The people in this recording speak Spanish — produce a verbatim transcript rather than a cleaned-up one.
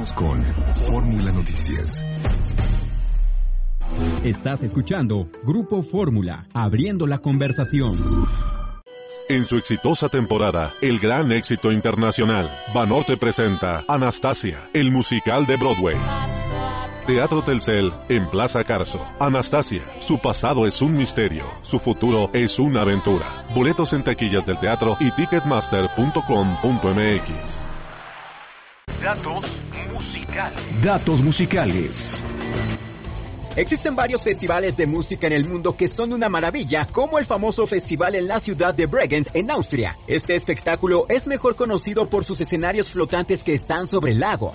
Regresamos con Fórmula Noticias. Estás escuchando Grupo Fórmula, abriendo la conversación. En su exitosa temporada, el gran éxito internacional, Banorte presenta Anastasia, el musical de Broadway. Teatro Telcel, en Plaza Carso. Anastasia, su pasado es un misterio, su futuro es una aventura. Boletos en taquillas del teatro y ticketmaster punto com punto m x. Datos musicales. Datos musicales. Existen varios festivales de música en el mundo que son una maravilla, como el famoso festival en la ciudad de Bregenz, en Austria. Este espectáculo es mejor conocido por sus escenarios flotantes que están sobre el lago.